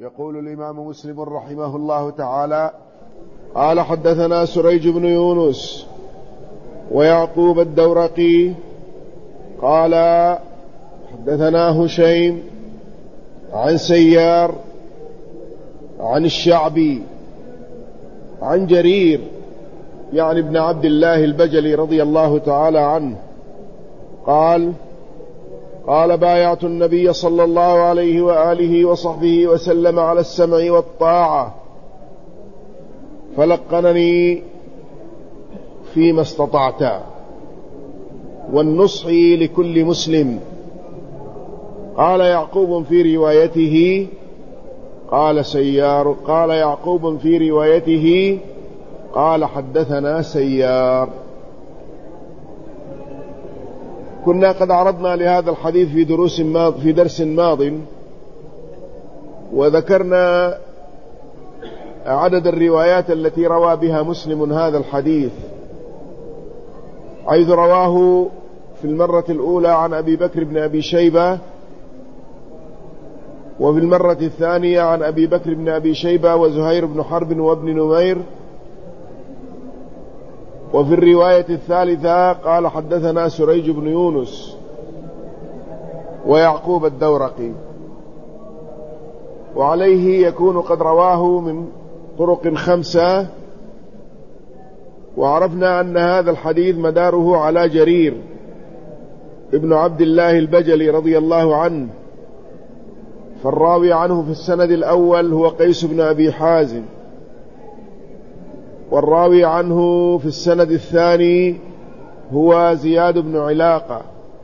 يقول الإمام مسلم رحمه الله تعالى: قال حدثنا سريج بن يونس ويعقوب الدورقي قال حدثنا هشيم عن سيار عن الشعبي عن جرير يعني ابن عبد الله البجلي رضي الله تعالى عنه قال بايعت النبي صلى الله عليه وآله وصحبه وسلم على السمع والطاعة فلقنني فيما استطعت والنصح لكل مسلم. قال يعقوب في روايته قال سيار، قال يعقوب في روايته قال حدثنا سيار. كنا قد عرضنا لهذا الحديث في درس ماض وذكرنا عدد الروايات التي روى بها مسلم هذا الحديث، حيث رواه في المرة الأولى عن أبي بكر بن أبي شيبة، وفي المرة الثانية عن أبي بكر بن أبي شيبة وزهير بن حرب وابن نمير، وفي الرواية الثالثة قال حدثنا سريج بن يونس ويعقوب الدورقي، وعليه يكون قد رواه من طرق 5. وعرفنا أن هذا الحديث مداره على جرير ابن عبد الله البجلي رضي الله عنه، فالراوي عنه في السند الأول هو قيس بن أبي حازم، والراوي عنه في السند الثاني هو زياد بن علاقة،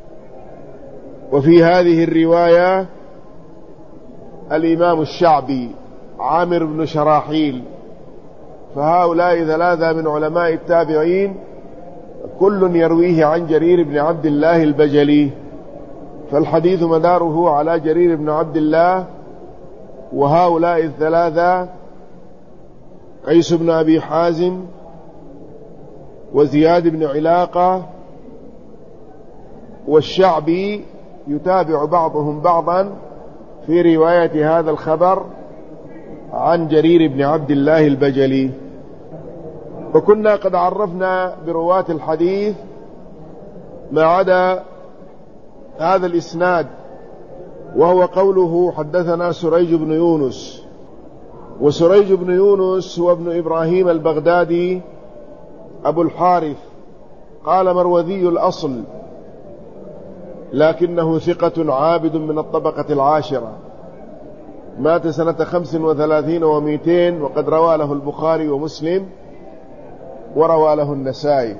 وفي هذه الرواية الإمام الشعبي عامر بن شراحيل. فهؤلاء 3 من علماء التابعين كل يرويه عن جرير بن عبد الله البجلي، فالحديث مداره على جرير بن عبد الله، وهؤلاء 3 قيس بن أبي حازم وزياد بن علاقة والشعبي يتابع بعضهم بعضا في رواية هذا الخبر عن جرير بن عبد الله البجلي. وكنا قد عرفنا برواة الحديث ما عدا هذا الإسناد، وهو قوله حدثنا سريج بن يونس. وسريج بن يونس هو ابن إبراهيم البغدادي أبو الحارث، قال مروذي الأصل، لكنه ثقة عابد من الطبقة 10، مات سنة 35 و200، وقد روى له البخاري ومسلم وروى له النسائي،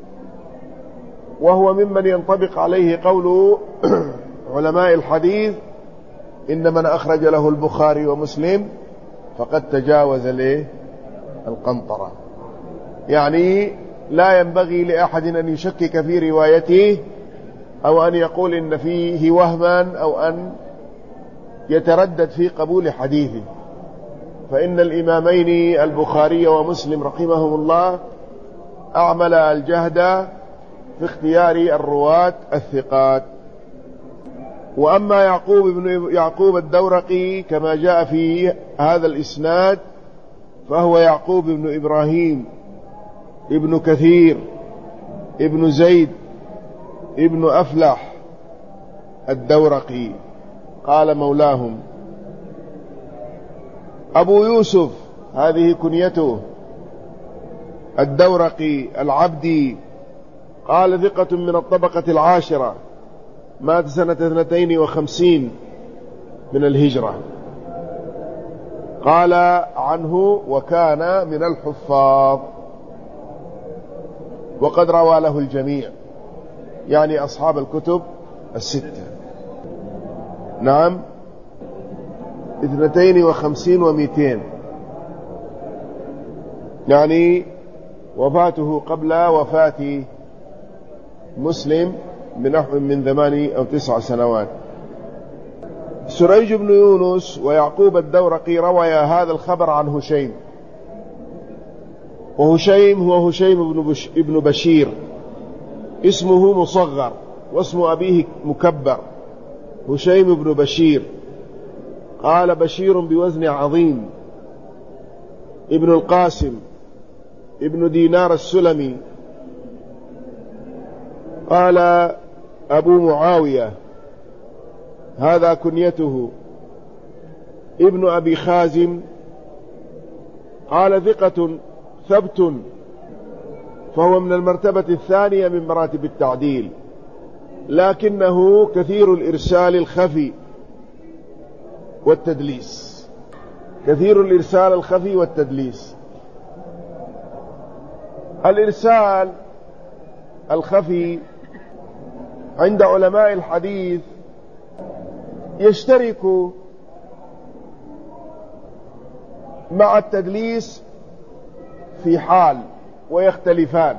وهو ممن ينطبق عليه قول علماء الحديث إن من أخرج له البخاري ومسلم فقد تجاوز له القنطرة، يعني لا ينبغي لأحد أن يشكك في روايته أو أن يقول إن فيه وهما أو أن يتردد في قبول حديثه، فإن الإمامين البخاري ومسلم رحمهم الله أعمل الجهد في اختيار الرواة الثقات. وأما يعقوب الدورقي كما جاء في هذا الإسناد فهو يعقوب بن إبراهيم ابن كثير ابن زيد ابن أفلح الدورقي، قال مولاهم. أبو يوسف هذه كنيته، الدورقي العبدي، قال ثقة من الطبقة 10، مات سنة 52 من الهجرة. قال عنه وكان من الحفاظ، وقد روى له الجميع، يعني أصحاب الكتب 6. نعم 52 و200، يعني وفاته قبل وفاة مسلم بنحو من 8 أو 9 سنوات. سريج بن يونس ويعقوب الدورقي رويا هذا الخبر عن هشيم، وهشيم هو هشيم بن بشير، اسمه مصغر واسم أبيه مكبر، هشيم بن بشير، قال بشير بوزن عظيم، ابن القاسم ابن دينار السلمي. قال أبو معاوية هذا كنيته، ابن أبي خازم. قال ثقة ثبت، فهو من المرتبة الثانية من مراتب التعديل، لكنه كثير الإرسال الخفي والتدليس. كثير الإرسال الخفي والتدليس. الإرسال الخفي عند علماء الحديث يشترك مع التدليس في حال ويختلفان.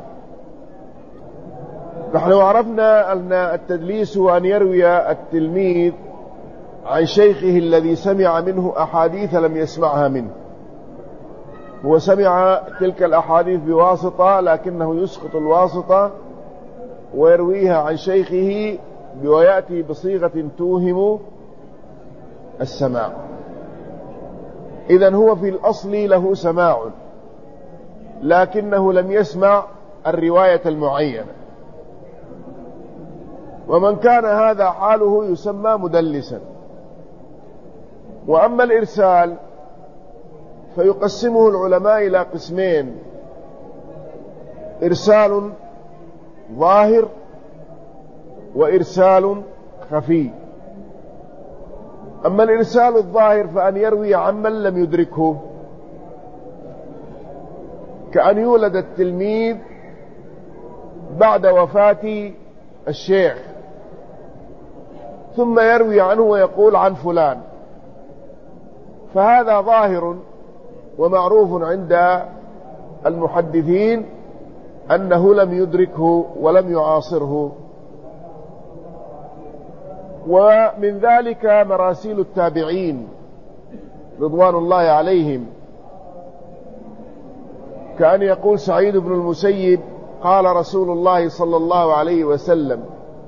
نحن عرفنا أن التدليس هو أن يروي التلميذ عن شيخه الذي سمع منه أحاديث لم يسمعها منه. هو سمع تلك الأحاديث بواسطة، لكنه يسقط الواسطة ويرويها عن شيخه ويأتي بصيغة توهم السماع. إذن هو في الأصل له سماع، لكنه لم يسمع الرواية المعينة. ومن كان هذا حاله يسمى مدلسا. وأما الإرسال فيقسمه العلماء إلى قسمين: إرسال ظاهر وإرسال خفي. أما الإرسال الظاهر فأن يروي عمن لم يدركه، كأن يولد التلميذ بعد وفاة الشيخ ثم يروي عنه ويقول عن فلان، فهذا ظاهر ومعروف عند المحدثين أنه لم يدركه ولم يعاصره. ومن ذلك مراسيل التابعين رضوان الله عليهم، كأن يقول سعيد بن المسيب قال رسول الله صلى الله عليه وسلم،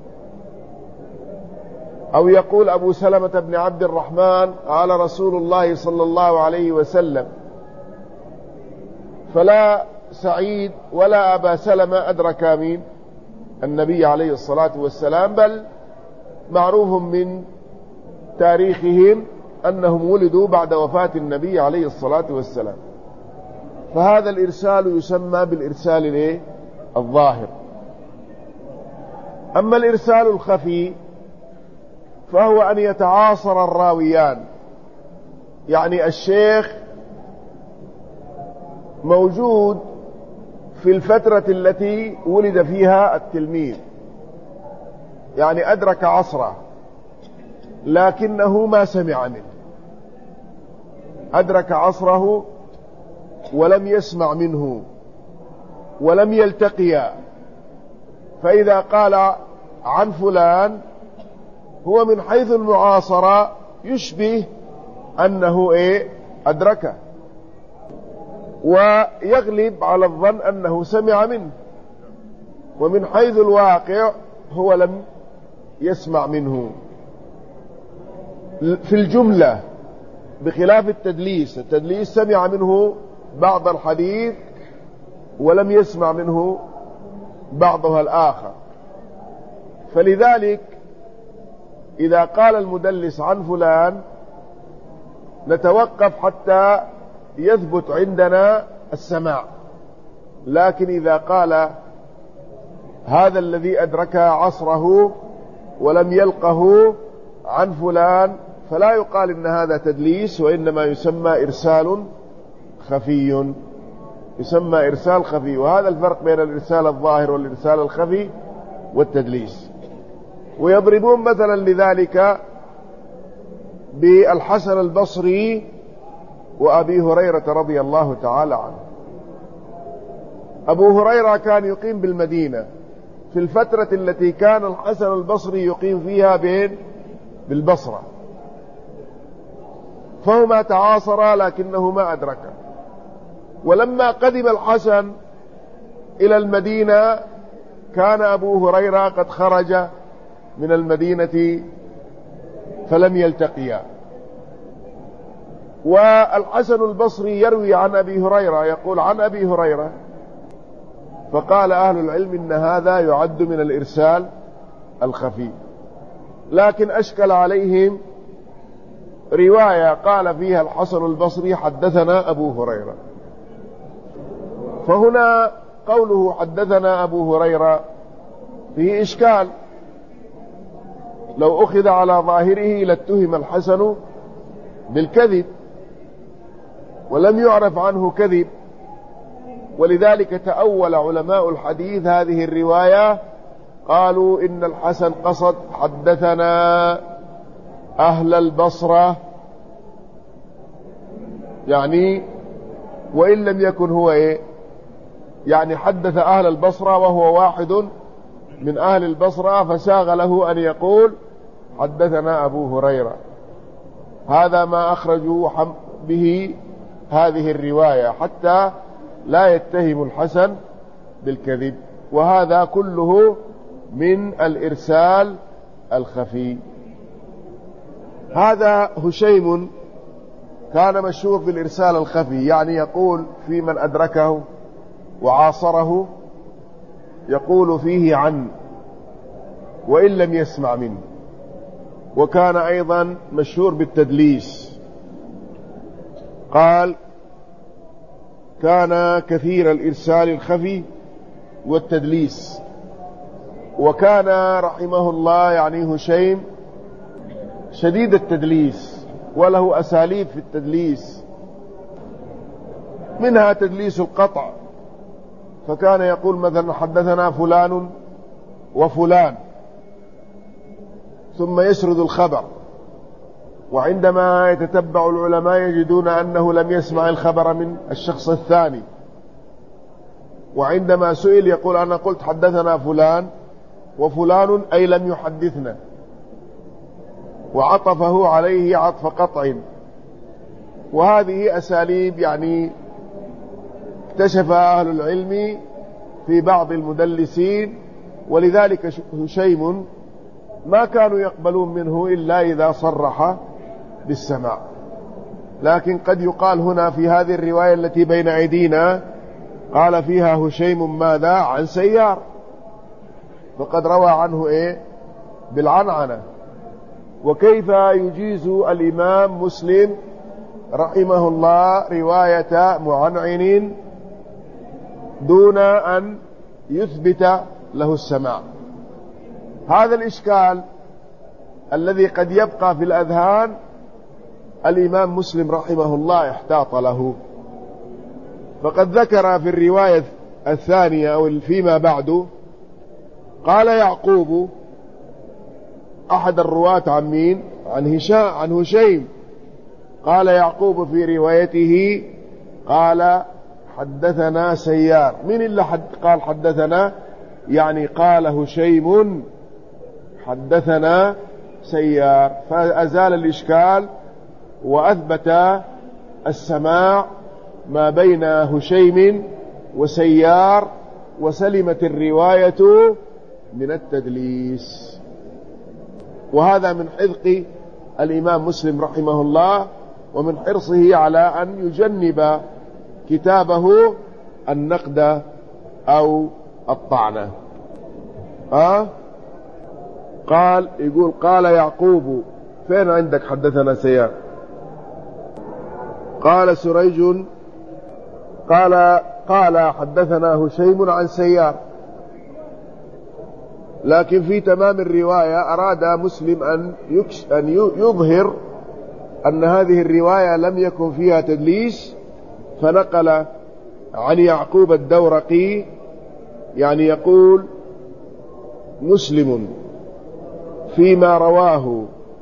أو يقول أبو سلمة بن عبد الرحمن قال رسول الله صلى الله عليه وسلم. فلا سعيد ولا أبا سلمة أدرك من النبي عليه الصلاة والسلام، بل معروف من تاريخهم أنهم ولدوا بعد وفاة النبي عليه الصلاة والسلام. فهذا الإرسال يسمى بالإرسال الظاهر. أما الإرسال الخفي فهو أن يتعاصر الراويان، يعني الشيخ موجود في الفترة التي ولد فيها التلميذ، يعني أدرك عصره لكنه ما سمع منه، أدرك عصره ولم يسمع منه ولم يلتقيا. فإذا قال عن فلان هو من حيث المعاصرة يشبه أنه أدركه، ويغلب على الظن أنه سمع منه، ومن حيث الواقع هو لم يسمع منه في الجملة، بخلاف التدليس. التدليس سمع منه بعض الحديث ولم يسمع منه بعضها الآخر. فلذلك إذا قال المدلس عن فلان نتوقف حتى يثبت عندنا السماع، لكن إذا قال هذا الذي أدرك عصره ولم يلقه عن فلان فلا يقال إن هذا تدليس، وإنما يسمى إرسال خفي، يسمى إرسال خفي. وهذا الفرق بين الإرسال الظاهر والإرسال الخفي والتدليس. ويضربون مثلا لذلك بالحسن البصري وأبي هريرة رضي الله تعالى عنه. أبو هريرة كان يقيم بالمدينة في الفترة التي كان الحسن البصري يقيم فيها بالبصرة، فهما تعاصرا لكنه ما أدركا. ولما قدم الحسن إلى المدينة كان أبو هريرة قد خرج من المدينة فلم يلتقيا. والحسن البصري يروي عن أبي هريرة، يقول عن أبي هريرة، فقال أهل العلم إن هذا يعد من الإرسال الخفي. لكن أشكل عليهم رواية قال فيها الحسن البصري حدثنا أبو هريرة، فهنا قوله حدثنا أبو هريرة فيه إشكال، لو أخذ على ظاهره لاتهم الحسن بالكذب، ولم يعرف عنه كذب، ولذلك تأول علماء الحديث هذه الرواية، قالوا إن الحسن قصد حدثنا أهل البصرة، يعني وإن لم يكن هو يعني حدث أهل البصرة وهو واحد من أهل البصرة، فساغ له أن يقول حدثنا أبو هريرة. هذا ما أخرجوا به هذه الرواية حتى لا يتهم الحسن بالكذب، وهذا كله من الإرسال الخفي. هذا هشيم كان مشهور بالإرسال الخفي، يعني يقول في من أدركه وعاصره يقول فيه عن وإن لم يسمع منه. وكان أيضا مشهور بالتدليس، قال كان كثير الإرسال الخفي والتدليس. وكان رحمه الله يعني هشيم شديد التدليس، وله أساليب في التدليس، منها تدليس القطع، فكان يقول مثلا حدثنا فلان وفلان ثم يسرد الخبر، وعندما يتتبع العلماء يجدون أنه لم يسمع الخبر من الشخص الثاني، وعندما سئل يقول أنا قلت حدثنا فلان وفلان أي لم يحدثنا، وعطفه عليه عطف قطع. وهذه أساليب يعني اكتشفها أهل العلم في بعض المدلسين، ولذلك هشيم ما كانوا يقبلون منه إلا إذا صرح بالسماع. لكن قد يقال هنا في هذه الرواية التي بين أيدينا قال فيها هشيم ماذا عن سيار، فقد روى عنه بالعنعنة. وكيف يجيز الإمام مسلم رحمه الله رواية معنعن دون أن يثبت له السماع؟ هذا الإشكال الذي قد يبقى في الأذهان الإمام مسلم رحمه الله احتاط له، فقد ذكر في الرواية الثانية أو فيما بعد قال يعقوب أحد الرواة عن مين؟ عن هشيم، قال يعقوب في روايته قال حدثنا سيار. من اللي قال حدثنا؟ يعني قال هشيم حدثنا سيار، فأزال الإشكال وأثبت السماع ما بين هشيم وسيار، وسلمت الرواية من التدليس. وهذا من حذق الإمام مسلم رحمه الله ومن حرصه على أن يجنب كتابه النقد أو الطعنة. يقول قال يعقوب، فين عندك حدثنا سيار؟ قال سريج قال حدثنا هشيم عن سيار. لكن في تمام الرواية أراد مسلم أن يظهر أن هذه الرواية لم يكن فيها تدليس، فنقل عن يعقوب الدورقي، يعني يقول مسلم فيما رواه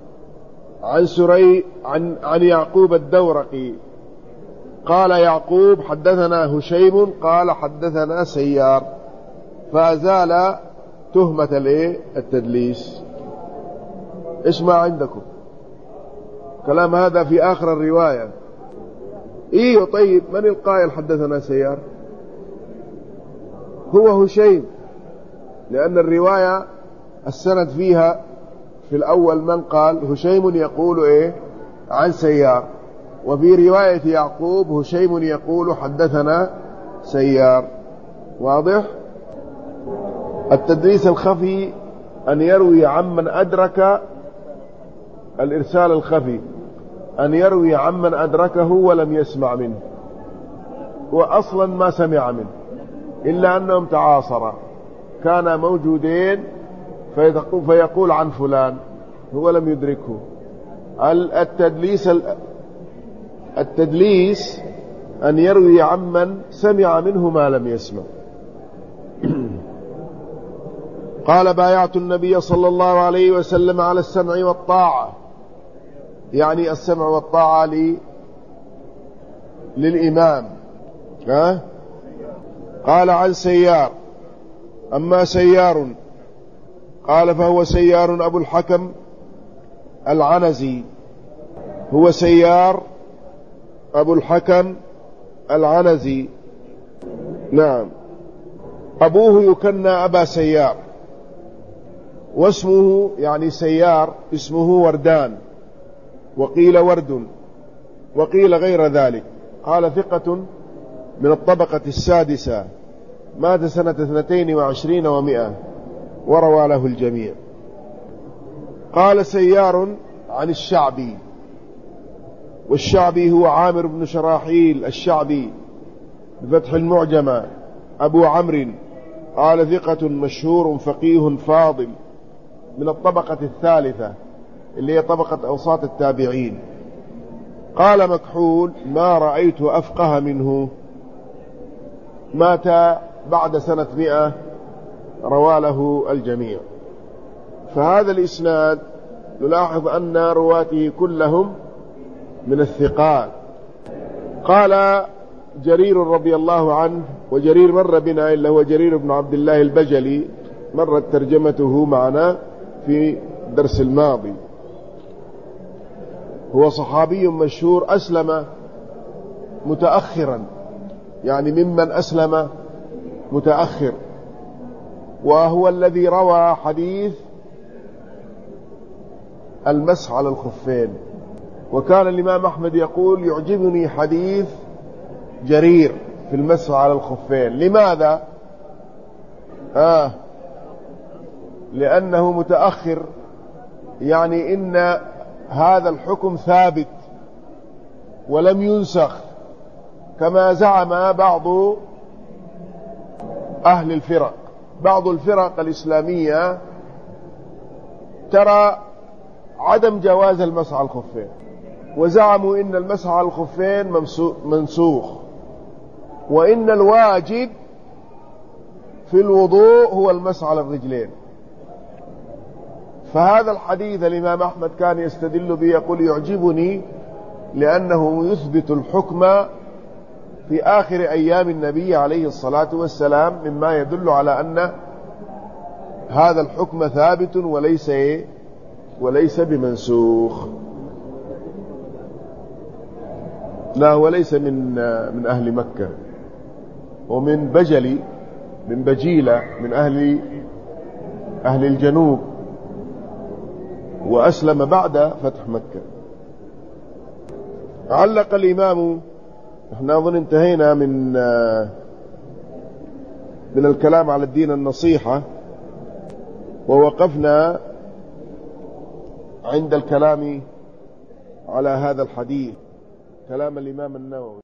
عن يعقوب الدورقي قال يعقوب حدثنا هشيم قال حدثنا سيار، فأزال تهمة التدليس. إيش ما عندكم؟ كلام هذا في آخر الرواية. طيب من القائل حدثنا سيار؟ هو هشيم، لأن الرواية السند فيها في الأول من قال هشيم يقول عن سيار، وفي رواية يعقوب هشيم يقول حدثنا سيار. واضح؟ التدليس الخفي أن يروي عمن أدرك الإرسال الخفي، أن يروي عمن أدركه ولم يسمع منه، وأصلا ما سمع منه إلا أنهم تعاصرا كانا موجودين، فيقول عن فلان هو لم يدركه. التدليس أن يروي عمن سمع منه ما لم يسمع. قال بايعت النبي صلى الله عليه وسلم على السمع والطاعة، يعني السمع والطاعة للإمام. قال عن سيار. أما سيار قال فهو سيار أبو الحكم العنزي، هو سيار أبو الحكم العنزي. نعم، أبوه يكنى أبا سيار، واسمه يعني سيار اسمه وردان، وقيل ورد، وقيل غير ذلك. قال ثقة من الطبقة السادسة، مات سنة 22 و100، وروى له الجميع. قال سيار عن الشعبي، والشعبي هو عامر بن شراحيل الشعبي بفتح المعجمة أبو عمرو. قال ثقة مشهور فقيه فاضل من الطبقة الثالثة اللي هي طبقة أوساط التابعين. قال مكحول ما رأيت أفقه منه، مات بعد سنة 100، روى له الجميع. فهذا الإسناد نلاحظ أن رواته كلهم من الثقات. قال جرير رضي الله عنه، وجرير مر بنا إلا هو جرير بن عبد الله البجلي، مرت ترجمته معنا في الدرس الماضي. هو صحابي مشهور، أسلم متأخرا، يعني ممن أسلم متأخر، وهو الذي روى حديث المسح على الخفين. وكان الإمام أحمد يقول يعجبني حديث جرير في المسح على الخفين. لماذا؟ لأنه متأخر، يعني إن هذا الحكم ثابت ولم ينسخ كما زعم بعض أهل الفرق. بعض الفرق الإسلامية ترى عدم جواز المسح على الخفين، وزعموا إن المسح على الخفين منسوخ، وإن الواجب في الوضوء هو المسح على الرجلين. فهذا الحديث الإمام أحمد كان يستدل به، يقول يعجبني لأنه يثبت الحكم في آخر أيام النبي عليه الصلاة والسلام، مما يدل على أن هذا الحكم ثابت وليس بمنسوخ. لا، وليس من أهل مكة، ومن بجلي، من بجيلة، من أهل الجنوب، وأسلم بعد فتح مكة. علق الإمام، احنا أظن انتهينا من الكلام على الدين النصيحة، ووقفنا عند الكلام على هذا الحديث، كلام الإمام النووي.